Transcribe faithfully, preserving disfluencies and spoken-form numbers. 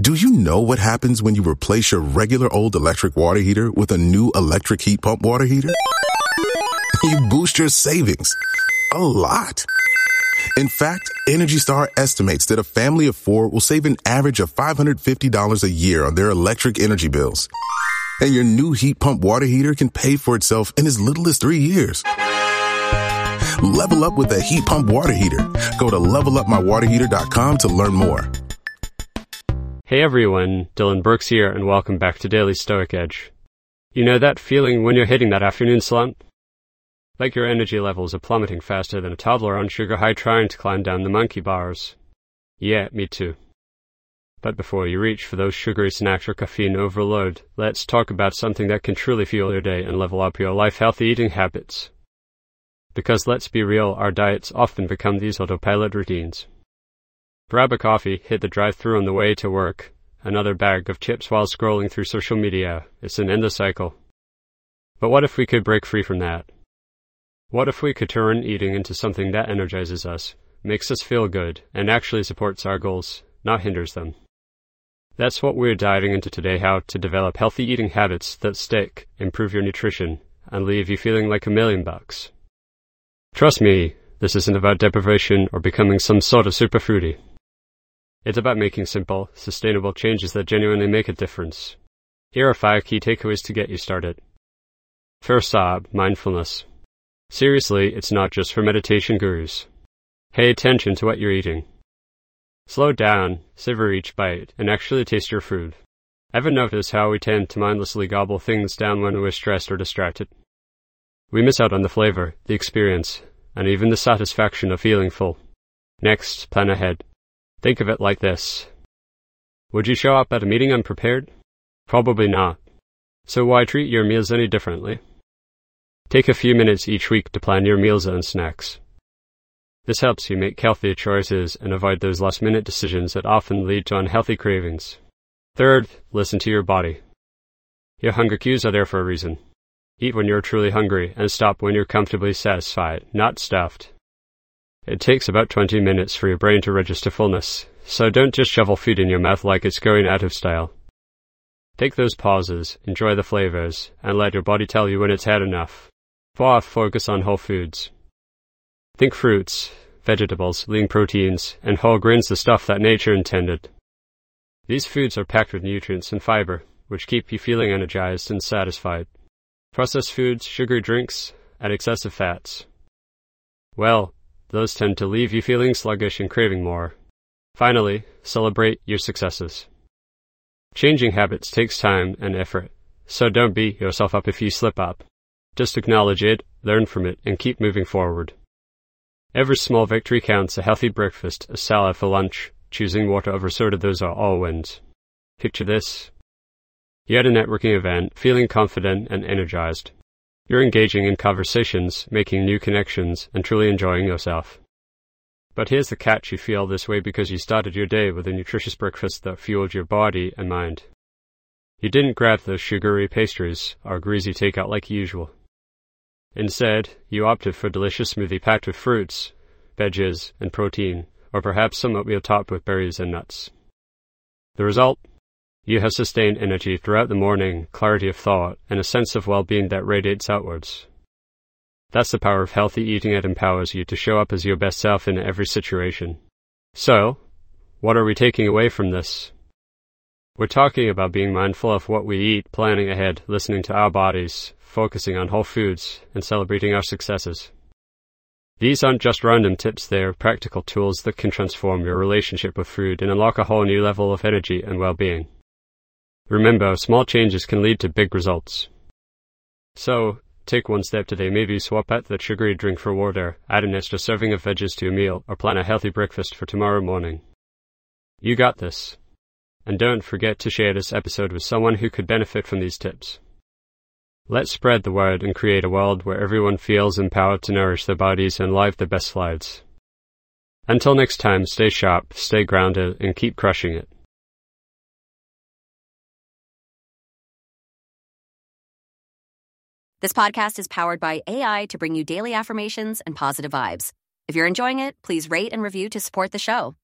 Do you know what happens when you replace your regular old electric water heater with a new electric heat pump water heater? You boost your savings a lot. In fact, Energy Star estimates that a family of four will save an average of five hundred fifty dollars a year on their electric energy bills. And your new heat pump water heater can pay for itself in as little as three years. Level up with a heat pump water heater. Go to level up my water heater dot com to learn more. Hey everyone, Dylan Brooks here, and welcome back to Daily Stoic Edge. You know that feeling when you're hitting that afternoon slump? Like your energy levels are plummeting faster than a toddler on sugar high trying to climb down the monkey bars. Yeah, me too. But before you reach for those sugary snacks or caffeine overload, let's talk about something that can truly fuel your day and level up your life healthy eating habits. Because let's be real, our diets often become these autopilot routines. Grab a coffee, hit the drive-thru on the way to work, another bag of chips while scrolling through social media. It's an endless cycle. But what if we could break free from that? What if we could turn eating into something that energizes us, makes us feel good, and actually supports our goals, not hinders them? That's what we're diving into today, how to develop healthy eating habits that stick, improve your nutrition, and leave you feeling like a million bucks. Trust me, this isn't about deprivation or becoming some sort of super foodie. It's about making simple, sustainable changes that genuinely make a difference. Here are five key takeaways to get you started. First up, mindfulness. Seriously, it's not just for meditation gurus. Pay attention to what you're eating. Slow down, savor each bite, and actually taste your food. Ever notice how we tend to mindlessly gobble things down when we're stressed or distracted? We miss out on the flavor, the experience, and even the satisfaction of feeling full. Next, plan ahead. Think of it like this. Would you show up at a meeting unprepared? Probably not. So why treat your meals any differently? Take a few minutes each week to plan your meals and snacks. This helps you make healthier choices and avoid those last-minute decisions that often lead to unhealthy cravings. Third, listen to your body. Your hunger cues are there for a reason. Eat when you're truly hungry and stop when you're comfortably satisfied, not stuffed. It takes about twenty minutes for your brain to register fullness, so don't just shovel food in your mouth like it's going out of style. Take those pauses, enjoy the flavors, and let your body tell you when it's had enough. Fourth, focus on whole foods. Think fruits, vegetables, lean proteins, and whole grains, the stuff that nature intended. These foods are packed with nutrients and fiber, which keep you feeling energized and satisfied. Processed foods, sugary drinks, and excessive fats. Well, those tend to leave you feeling sluggish and craving more. Finally, celebrate your successes. Changing habits takes time and effort, so don't beat yourself up if you slip up. Just acknowledge it, learn from it, and keep moving forward. Every small victory counts. A healthy breakfast, a salad for lunch, choosing water over soda, those are all wins. Picture this. You're at a networking event, feeling confident and energized. You're engaging in conversations, making new connections, and truly enjoying yourself. But here's the catch: you feel this way because you started your day with a nutritious breakfast that fueled your body and mind. You didn't grab those sugary pastries or greasy takeout like usual. Instead, you opted for a delicious smoothie packed with fruits, veggies, and protein, or perhaps some oatmeal topped with berries and nuts. The result? You have sustained energy throughout the morning, clarity of thought, and a sense of well-being that radiates outwards. That's the power of healthy eating. It empowers you to show up as your best self in every situation. So, what are we taking away from this? We're talking about being mindful of what we eat, planning ahead, listening to our bodies, focusing on whole foods, and celebrating our successes. These aren't just random tips, they're practical tools that can transform your relationship with food and unlock a whole new level of energy and well-being. Remember, small changes can lead to big results. So, take one step today. Maybe swap out that sugary drink for water, add an extra serving of veggies to a meal, or plan a healthy breakfast for tomorrow morning. You got this. And don't forget to share this episode with someone who could benefit from these tips. Let's spread the word and create a world where everyone feels empowered to nourish their bodies and live their best lives. Until next time, stay sharp, stay grounded, and keep crushing it. This podcast is powered by A I to bring you daily affirmations and positive vibes. If you're enjoying it, please rate and review to support the show.